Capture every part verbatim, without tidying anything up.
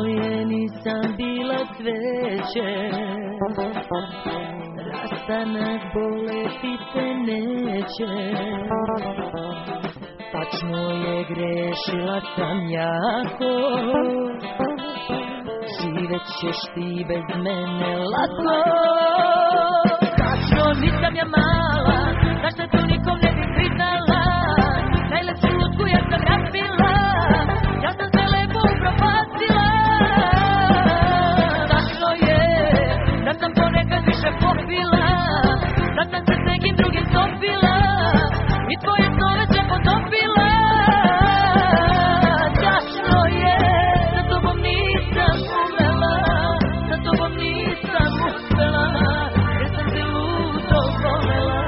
je nisam bila cveće, rastanak boleti te neće. Tačno je, grešila sam jako, živet ćeš ti bez mene lako. Tačno, nisam ja mala, zašto to nikom ne bi priznala, najlepšu lutku ja sam razbila, ja sam sve lepo upropastila. Tačno je, da sam ponekad više popila, da sam se s nekim drugim topila i tvoje snove sve potopila. Tačno je, sa tobom nisam umela, sa tobom nisam uspela, jer sam te ludo volela.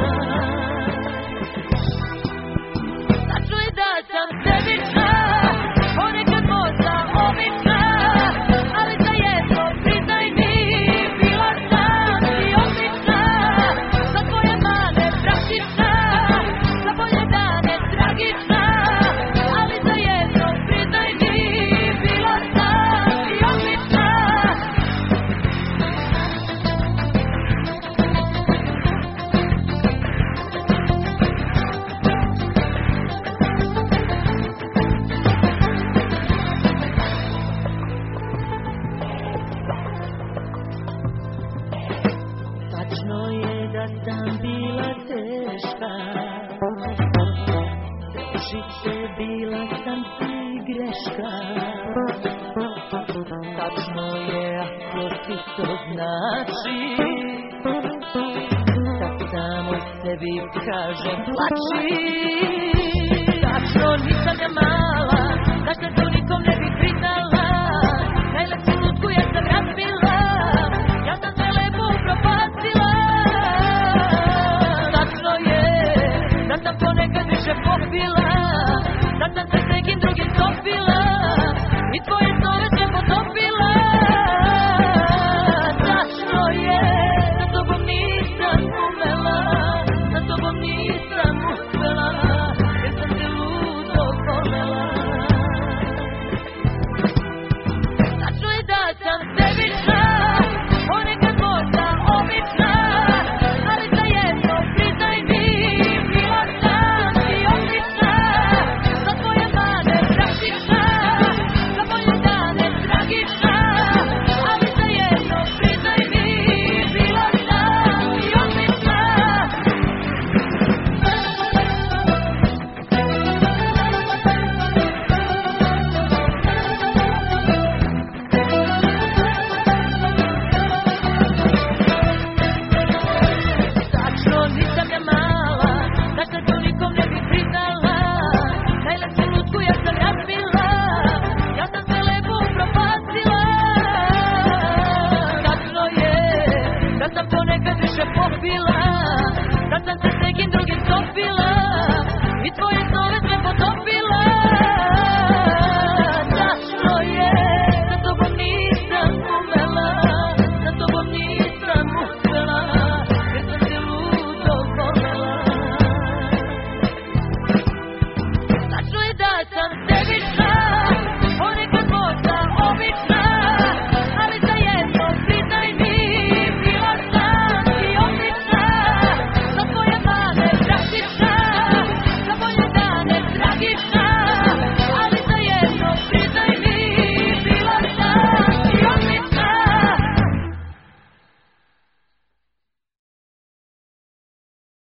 Tačno je da sam sebična, ponekad možda obična, ali za jedno priznaj mi, bila sam i odlična, za tvoje mane praktična, za bolje dane tragična, ali za jedno priznaj mi, bila sam i odlična. Tačno je da sam bila teška, težice bila sam ti greška. Tačno je, ako ti to znači, sad samo sebi kažem plači. Tačno, nisam ja mala, zašto to nikom ne bi priznala, najlepšu lutku ja sam razbila, ja sam sve lepo upropastila. Tačno je, da sam ponekad više popila, da sam se s nekim drugim topila i tvoje snove sve potopila. Tačno je, sa tobom nisam umela, sa tobom nisam uspela, jer sam te ludo volela. Tačno je da sam sebi